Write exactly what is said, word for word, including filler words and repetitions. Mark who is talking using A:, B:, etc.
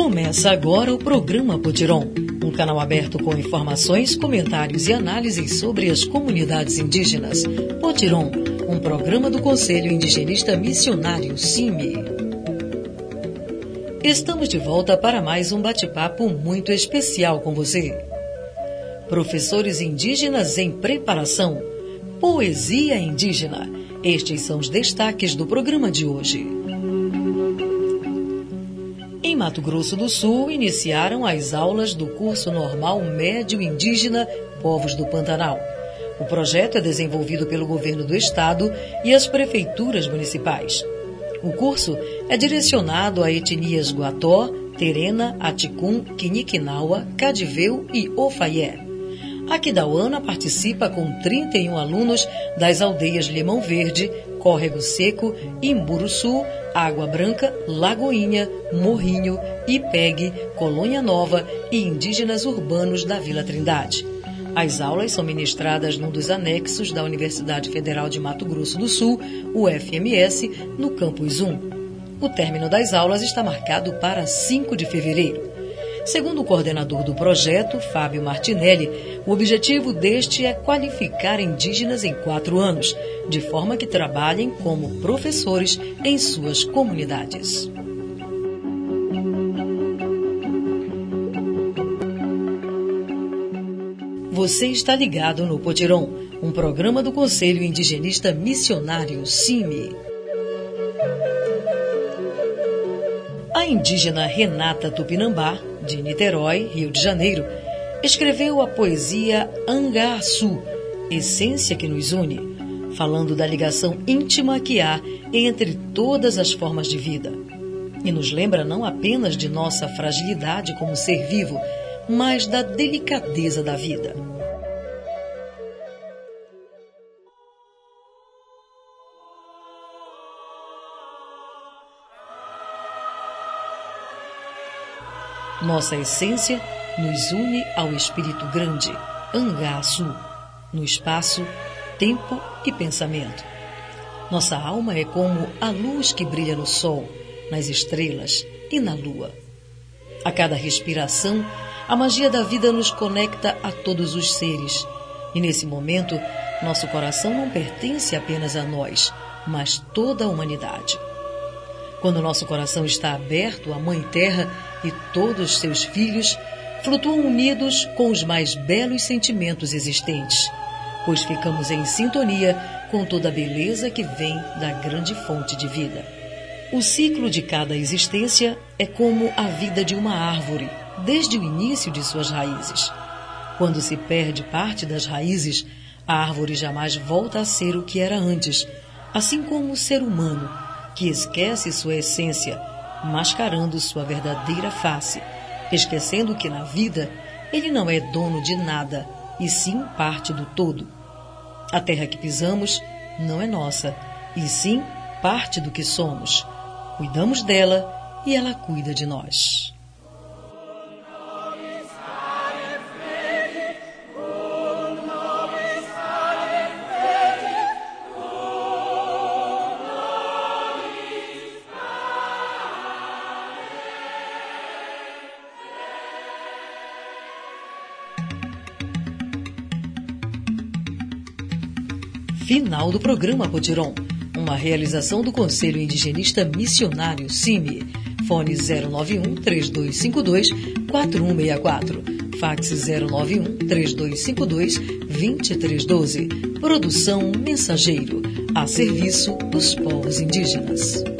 A: Começa agora o programa Potiron, um canal aberto com informações, comentários e análises sobre as comunidades indígenas. Potiron, um programa do Conselho Indigenista Missionário, C I M I. Estamos de volta para mais um bate-papo muito especial com você. Professores indígenas em preparação. Poesia indígena. Estes são os destaques do programa de hoje. Em Mato Grosso do Sul, iniciaram as aulas do curso normal médio indígena Povos do Pantanal. O projeto é desenvolvido pelo governo do estado e as prefeituras municipais. O curso é direcionado a etnias Guató, Terena, Aticum, Quiniquinaua, Cadiveu e Ofaié. Aquidauana participa com trinta e um alunos das aldeias Limão Verde, Córrego Seco, Imburuçu, Água Branca, Lagoinha, Morrinho, Ipegue, Colônia Nova e indígenas urbanos da Vila Trindade. As aulas são ministradas num dos anexos da Universidade Federal de Mato Grosso do Sul, U F M S, no Campus um. O término das aulas está marcado para cinco de fevereiro. Segundo o coordenador do projeto, Fábio Martinelli, o objetivo deste é qualificar indígenas em quatro anos, de forma que trabalhem como professores em suas comunidades. Você está ligado no Potiron, um programa do Conselho Indigenista Missionário, C I M I. A indígena Renata Tupinambá, de Niterói, Rio de Janeiro, escreveu a poesia Angaçu, Essência que nos une, falando da ligação íntima que há entre todas as formas de vida. E nos lembra não apenas de nossa fragilidade como ser vivo, mas da delicadeza da vida. Nossa essência nos une ao Espírito Grande, Angaçu, no espaço, tempo e pensamento. Nossa alma é como a luz que brilha no sol, nas estrelas e na lua. A cada respiração, a magia da vida nos conecta a todos os seres. E nesse momento, nosso coração não pertence apenas a nós, mas toda a humanidade. Quando nosso coração está aberto à Mãe Terra e todos seus filhos, flutuam unidos com os mais belos sentimentos existentes, pois ficamos em sintonia com toda a beleza que vem da grande fonte de vida. O ciclo de cada existência é como a vida de uma árvore, desde o início de suas raízes. Quando se perde parte das raízes, a árvore jamais volta a ser o que era antes, assim como o ser humano, que esquece sua essência, mascarando sua verdadeira face, esquecendo que na vida ele não é dono de nada, e sim parte do todo. A terra que pisamos não é nossa, e sim parte do que somos. Cuidamos dela e ela cuida de nós. Final do programa Potiron, uma realização do Conselho Indigenista Missionário, C I M I. Fone zero nove um, três dois cinco dois, quatro um seis quatro. Fax zero nove um, três dois cinco dois, dois três um dois. Produção Mensageiro, a serviço dos povos indígenas.